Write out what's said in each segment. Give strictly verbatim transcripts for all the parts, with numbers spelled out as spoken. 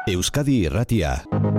Euskadi Irratia.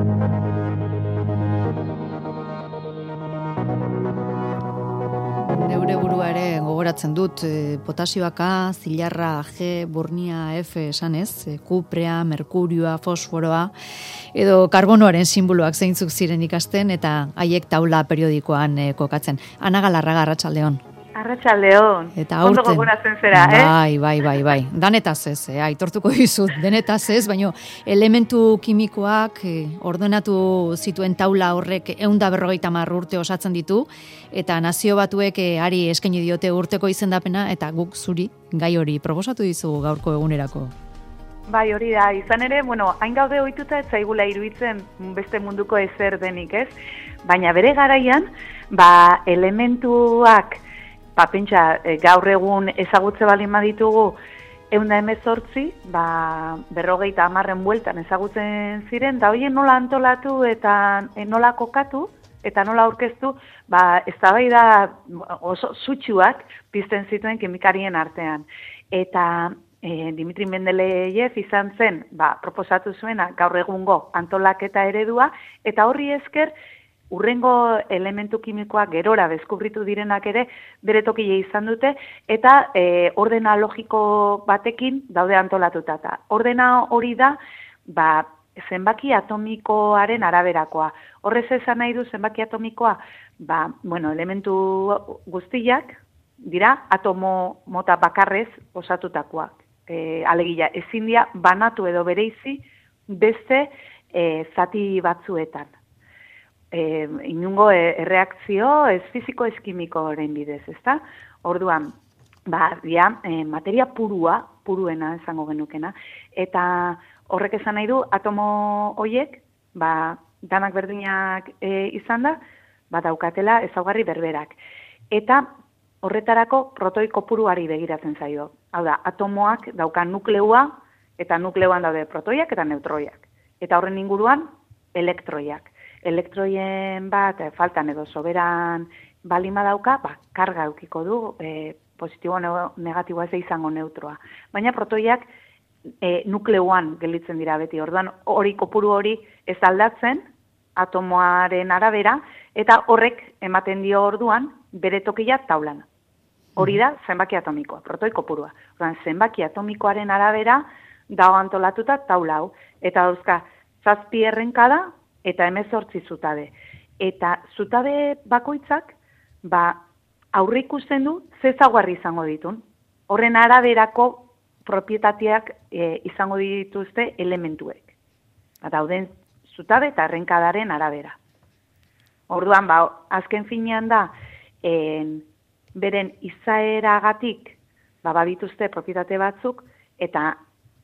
Neure burua ere gogoratzen dut, eh, potasioak A, zilarra G, burnia F esanez, eh, kuprea, merkurioa, fosforoa, edo karbonoaren sinboloak zeintzuk ziren ikasten, eta haiek taula periodikoan eh, kokatzen. Ana Galarraga, arratsaldeon. Arratsaldeon. Eta ondo aurten, gogoratzen zera, eh? bai, bai, bai, bai. Danetaz ez, eh, aitortuko dizut, denetaz ez, baina elementu kimikoak eh, ordenatu zituen taula horrek ehun eta berrogeita hamar urte osatzen ditu, eta Nazio Batuek eh, ari eskaini diote urteko izendapena, eta guk zuri gai hori proposatu dizugu gaurko egunerako. Bai, hori da. Izan ere, bueno, hain gaude ohituta ez zaigula iruditzen beste munduko ezer denik, ez? Baina bere garaian, ba, elementuak ba, pentsa, e, gaur egun ezagutze balin baditugu ehun eta hemezortzi, ba, berrogeita hamarren bueltan ezagutzen ziren, da horien nola antolatu eta e, nola kokatu, eta nola aurkeztu, ba, eztabaida oso sutsuak pizten zituen kimikarien artean. Eta e, Dimitri Mendeleev izan zen, ba, proposatu zuena gaur egungo antolaketa eredua, eta horri esker, urrengo elementu kimikoak gerora deskubritu direnak ere bere tokia izan dute, eta e, ordena logiko batekin daude antolatuta. Ordena hori da, ba, zenbaki atomikoaren araberakoa. Horrez esan nahi du zenbaki atomikoa, ba, bueno, elementu guztiak dira atomo mota bakarrez osatutakoak. E, alegia, ezin dira banatu edo bereizi beste e, zati batzuetan. E, inungo erreakzio ez fiziko ez kimikoaren bidez, ezta? Orduan, ba, dia, e, materia purua, puruena esango genukena, eta horrek esan nahi du atomo hoiek, ba, danak berdinak e, izan da, ba, daukatela ezaugarri berberak. Eta horretarako protoi kopuruari begiratzen zaio. Hau da, atomoak dauka nukleua, eta nukleoan daude protoiak eta neutroiak. Eta horren inguruan, elektroiak. Elektroien bat faltan edo soberan balima dauka, ba, karga eukiko du, e, positibo negatiboa ez izango neutroa. Baina protoiak e, nukleuan gelditzen dira beti. Orduan hori kopuru hori ez aldatzen atomoaren arabera, eta horrek ematen dio orduan bere tokia taulan. Hori da zenbaki atomikoa, protoi kopurua. Orduan zenbaki atomikoaren arabera dago antolatuta taula hau. Eta dauzka zazpi errenkada, eta hemezortzi zutabe. Eta zutabe bakoitzak, ba, aurre ikusten du ze ezaugarri izango ditun. Horren araberako propietateak e, izango dituzte elementuek. Ba, dauden zutabe eta errenkadaren arabera. Orduan, ba, azken finean da, en, beren izaeragatik, ba, badituzte propietate batzuk, eta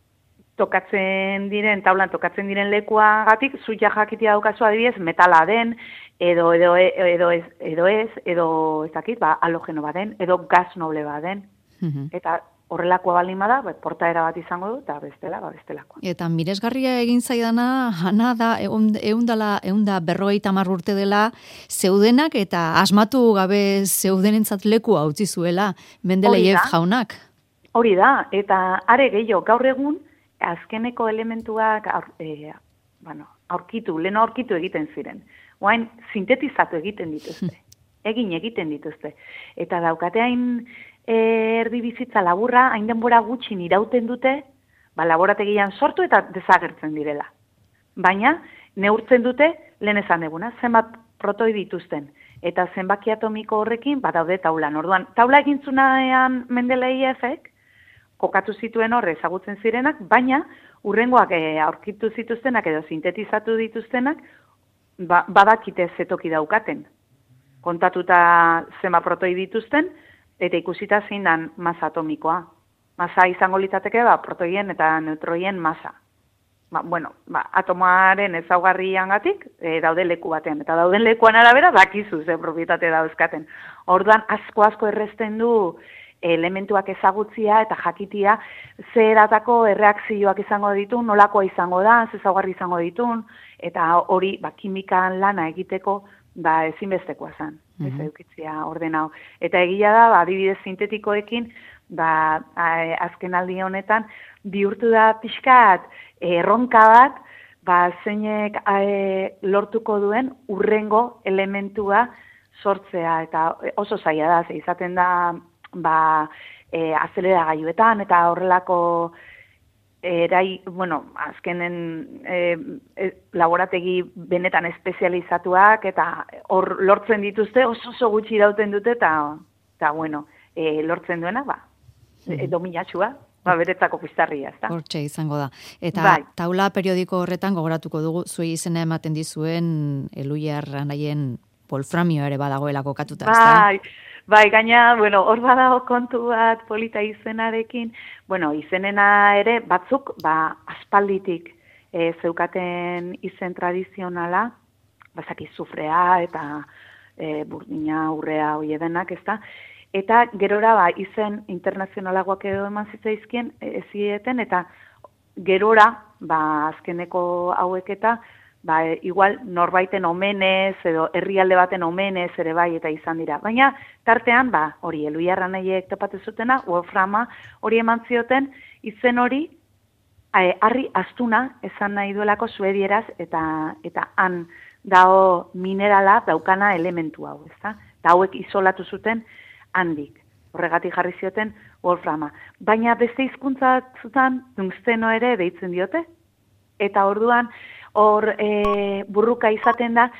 tokatzen diren, taulan tokatzen diren lekuagatik, zuia jakitia daukazu adibidez, metala den, edo edo edo ez, edo ez, edo ez dakit, ba, halogeno baden, edo gas noble baden. Uh-huh. Eta horrelakoa balin bada, ba, portaera bat izango du, eta bestela, ba, bestelakoa. Eta miresgarria egin zaidana, Ana da, eundala, eunda berrogeita hamar urte dela, zeudenak eta asmatu gabe zeudenentzat lekua utzi zuela, Mendeleev jaunak. Hori da, eta are gehiago, gaur egun, azkeneko elementuak aur, e, bueno, aurkitu, leno aurkitu egiten ziren. Oain, sintetizatu egiten dituzte. Egin egiten dituzte. Eta daukate hain e, erdi bizitza laburra, hain denbora gutxin irauten dute, ba, laborategian sortu eta desagertzen direla. Baina, neurtzen dute, lehen esan deguna, zenbat protoi dituzten. Eta zenbaki atomiko horrekin, badaude taulan. Orduan, taula egintzunaean Mendeleevek, kokatu zituen horre ezagutzen zirenak, baina urrengoak e, aurkitu zituztenak edo sintetizatu dituztenak, ba, badakite zetoki daukaten. Kontatuta zenba protoi dituzten, eta ikusita zein dan masa atomikoa. Masa izango litzateke, ba, protoien eta neutroien masa. Ba, bueno, ba, atomoaren ezaugarriangatik e, daude leku batean. Eta dauden lekuan arabera, dakizu ze propietate dauzkaten. Orduan, asko-asko errezten du elementuak ezagutzia eta jakitia ze eratako erreakzioak izango ditun, nolakoa izango da, ze ezaugarri izango ditun, eta hori ba, kimikan lana egiteko ba, ezinbestekoa zen, mm-hmm. ez edukitzia ordena hau. Eta egia da, ba, adibidez sintetikoekin, ba, azken aldi honetan, bihurtu da pixkat erronka bat, ba, zeinek e, lortuko duen urrengo elementua sortzea, eta oso zaila da, ze izaten da, ba, e, azeleragailuetan, eta horrelako erai, bueno, azkenen e, e, laborategi benetan espezializatuak, eta hor lortzen dituzte, oso oso gutxi dauten dute, eta, eta bueno, e, lortzen duena, ba, e, dominatxua, ba, beretzako piztarria, ezta? Hortxe izango da. Eta bai. taula periodiko horretan gogoratuko dugu, zuei izena ematen dizuen Eluiar Anaien wolframio ere badagoela kokatuta, ezta? Bai, bai, gaina, bueno, hor badago kontu bat polita izenarekin, bueno, izenena ere batzuk, ba, aspalditik e, zeukaten izen tradizionala, bazaki zufrea eta e, burdina, urrea, hoi denak, ezta? Eta gerora, ba, izen internazionalagoak edo eman zitzaizkien ez zieten, eta gerora, ba, azkeneko hauek eta, ba, igual norbaiten omenez, edo herrialde baten omenez ere bai eta izan dira. Baina, tartean, ba, hori, Eluiar Anaiek topatu zutena, wolframa hori eman zioten, izen hori, e, harri astuna esan nahi duelako suedieraz, eta, eta han dao minerala daukana elementu hau, ezta? Eta hauek isolatu zuten handik. Horregatik jarri zioten wolframa. Baina beste hizkuntza batzutan tungsteno ere deitzen diote. Eta orduan, hor e, burruka izaten da,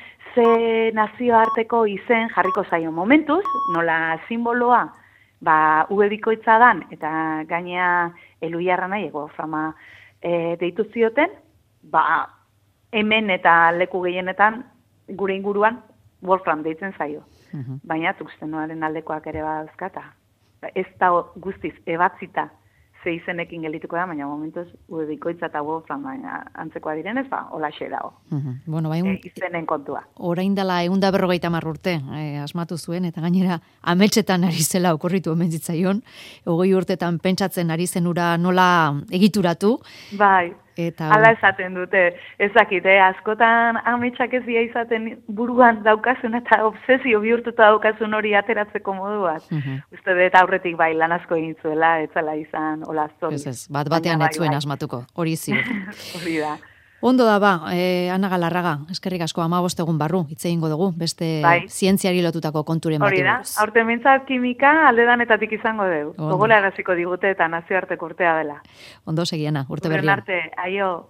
ze nazioarteko izen jarriko zaio momentuz, nola simboloa, ba, ube bikoitza dan, eta gainea Eluiar Anai wolframa e, deitu zioten, ba, hemen eta leku gehienetan, gure inguruan, wolfram deitzen zaio. Uh-huh. Baina tungstenoaren aldekoak ere badauzkata. Ez da guztiz ebatzita ze izenekin geldituko da, baina momentuz ube bikoitza eta wolfram baina antzekoa direnez, ba, holaxe dago. Uh-huh. Bueno, bai, un... e, izenen kontua. Orain dela egun da berrogeita hamar urte eh, asmatu zuen, eta gainera ametsetan ari zela okurritu omen zitzaion, hogei urtetan pentsatzen ari zenura nola egituratu. Bai. Eta hala esaten dute, ezakit, eh? Askotan ametsak ez dira izaten buruan daukazun eta obsesio bihurtuta daukazun hori ateratzeko modu bat. Uh-huh. Uste dut aurretik bai lan asko egin zuela, etzala izan, hola zori. Ez ez, bat batean ez zuen asmatuko, hori ziur. Hori da. Ondo da ba, eh, Ana Galarraga, eskerrik asko hamabost egun barru, hitz egingo dugu, beste bai. Zientziari lotutako konturen bati buruz. Hori da, aurten mintzat kimika aldedanetatik izango dugu. Gogola egaziko digute eta nazioarteko urtea dela. Ondo segiana, urte berrian. Urren arte, aio.